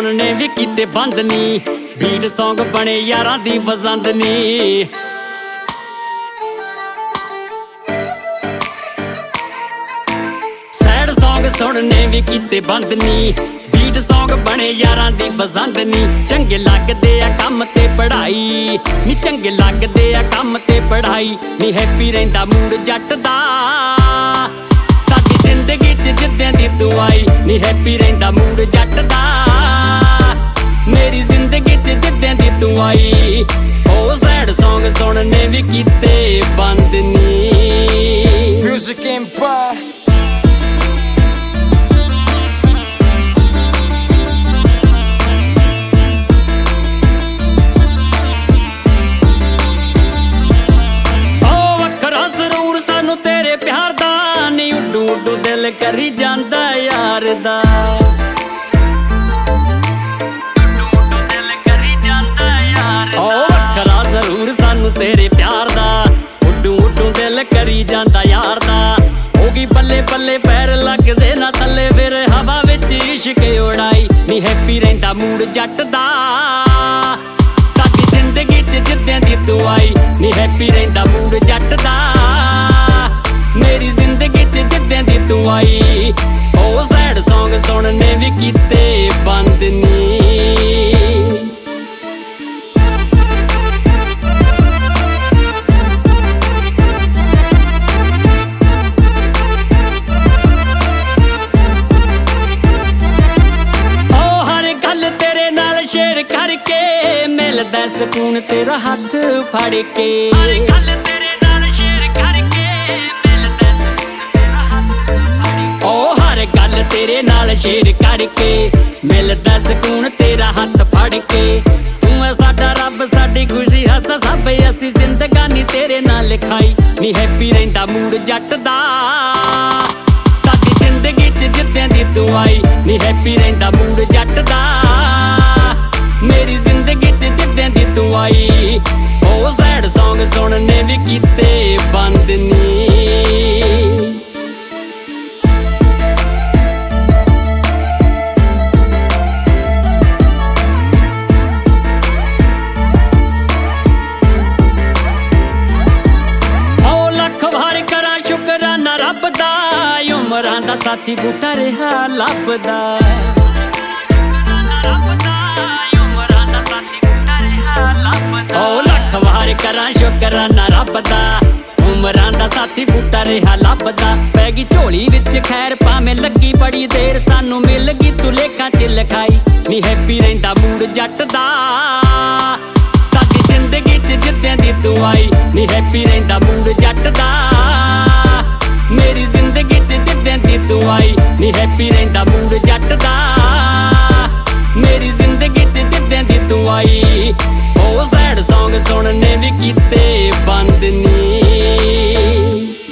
सुनने भी कीते बंद नी, बीट सॉन्ग बने यारां दी पसंद नी। सैड सॉन्ग सुनने भी कीते बंद नी, बीट सॉन्ग बने यारां दी पसंद नी। चंगे लगदे आ कम ते पढ़ाई नी, चंगे लगदे आ कम ते पढ़ाई नी। हैप्पी रहिंदा मूड जट दा, साडी जिंदगी च जिद्दां दी तू आई नी। हैप्पी रहिंदा मूड जट दा, मेरी जिंदगी च जिद्दां दी तू आई। ओ सैड सॉन्ग सुनने भी कीते बंद नी। Music Empire। तेरे प्यार दा नी उड्डू उड्डू दिल करी जांदा यार दा। ओ वखरा जरूर सानू तेरे प्यार दा, उड्डू उड्डू दिल करी जांदा यार दा। होगी बल्ले बल्ले पैर लगदे ना थल्ले, फिर हवा विच इश्क उड़ाई नी। हैप्पी रहिंदा मूड जट दा, साडी जिंदगी च जिद्दां दी तू आई नी। हैप्पी रहिंदा मूड जट दा, मेरी जिंदगी च जिद्दां दी तू आई। ओ सैड सॉन्ग सुनने भी कीते बंद नी। ओ हर गल तेरे नाल शेयर करके मिलदा सकून तेरा हथ फड़ के। गल तेरे नाल शेयर करके मिलदा सकून तेरा हथ फड़ के। तू है साडा रब साडी खुशी हस सब असी जिंदगानी तेरे नाल लिखाई नी। हैप्पी रहिंदा मूड जट दा, साडी जिंदगी च जिद्दां दी तू आई नी। हैप्पी रहिंदा मूड जट दा, मेरी जिंदगी च जिद्दां दी तू आई। ओ सैड सॉन्ग सुनने भी कीते बंद नी। उमरां दा साथी बूटा रहा लभदा, ओ लख वार करां शुकराना रब दा। उमरां दा साथी बूटा रहा लभदा, पै गई झोली विच खैर भावें लगी बड़ी देर, सानू मिल गई तू लेखां च लिखाई नी। हैप्पी रहिंदा मूड जट दा, साडी जिंदगी च जिद्दां दी तू आई नी। हैप्पी रहिंदा मूड जट दा, मेरी जिंदगी च जिद्दां दी तू आई नी। हैप्पी रहिंदा मूड जट दा, मेरी जिंदगी च जिद्दां दी तू आई। ओ सैड सॉन्ग सुनने भी कीते बंद नी।